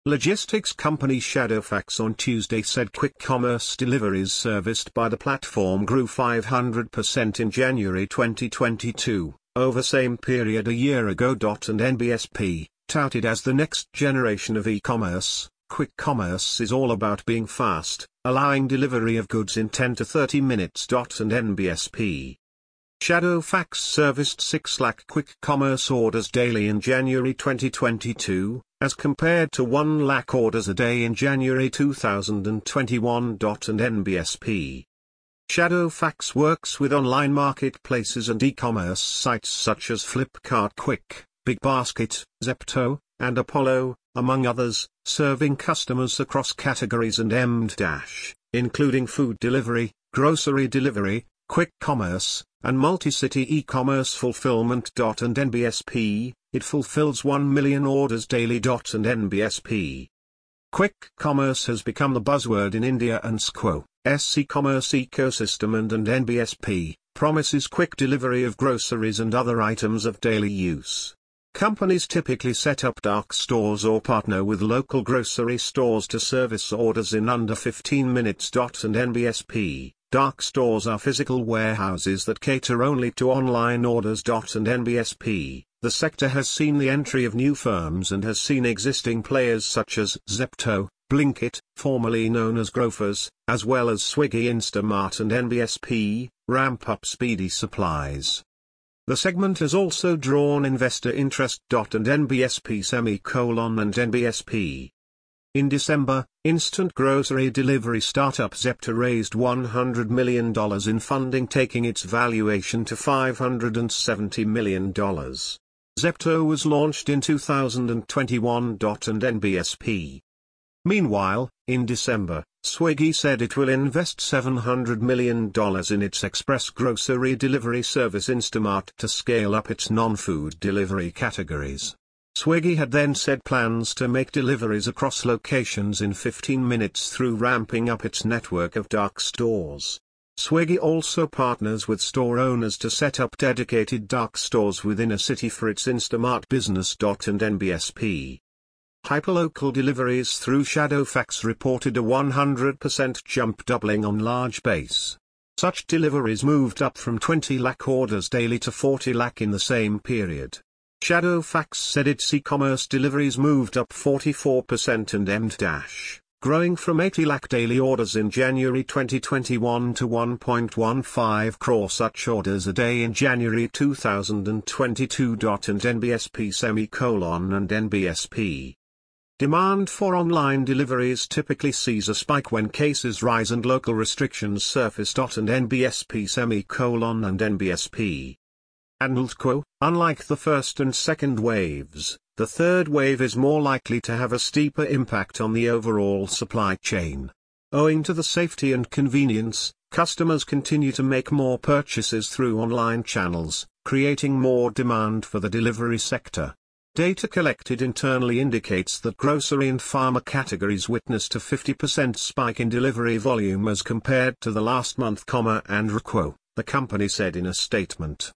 Logistics company Shadowfax on Tuesday said quick commerce deliveries serviced by the platform grew 500% in January 2022, over same period a year ago. And NBSP, touted as the next generation of e-commerce, quick commerce is all about being fast, allowing delivery of goods in 10 to 30 minutes. And NBSP Shadowfax serviced 6 lakh quick commerce orders daily in January 2022, as compared to 1 lakh orders a day in January 2021. And NBSP Shadowfax works with online marketplaces and e-commerce sites such as Flipkart Quick, BigBasket, Zepto, and Apollo, among others, serving customers across categories and including food delivery, grocery delivery, quick commerce, and multi-city e-commerce fulfillment. And NBSP, it fulfills 1 million orders daily. And NBSP quick commerce has become the buzzword in India and SQO's e-commerce ecosystem. And NBSP promises quick delivery of groceries and other items of daily use. Companies typically set up dark stores or partner with local grocery stores to service orders in under 15 minutes. And NBSP dark stores are physical warehouses that cater only to online orders. And NBSP, the sector has seen the entry of new firms and has seen existing players such as Zepto, Blinkit, formerly known as Grofers, as well as Swiggy Instamart and NBSP, ramp up speedy supplies. The segment has also drawn investor interest. And NBSP and NBSP. In December, instant grocery delivery startup Zepto raised $100 million in funding, taking its valuation to $570 million. Zepto was launched in 2021. And NBSP. Meanwhile, in December, Swiggy said it will invest $700 million in its express grocery delivery service Instamart to scale up its non-food delivery categories. Swiggy had then said plans to make deliveries across locations in 15 minutes through ramping up its network of dark stores. Swiggy also partners with store owners to set up dedicated dark stores within a city for its Instamart business. And NBSP hyperlocal deliveries through Shadowfax reported a 100% jump, doubling on large base. Such deliveries moved up from 20 lakh orders daily to 40 lakh in the same period. Shadowfax said its e-commerce deliveries moved up 44% and growing from 80 lakh daily orders in January 2021 to 1.15 crore such orders a day in January 2022. And NBSP and NBSP demand for online deliveries typically sees a spike when cases rise and local restrictions surface. And NBSP and NBSP unlike the first and second waves, the third wave is more likely to have a steeper impact on the overall supply chain. Owing to the safety and convenience, customers continue to make more purchases through online channels, creating more demand for the delivery sector. Data collected internally indicates that grocery and pharma categories witnessed a 50% spike in delivery volume as compared to the last month, the company said in a statement.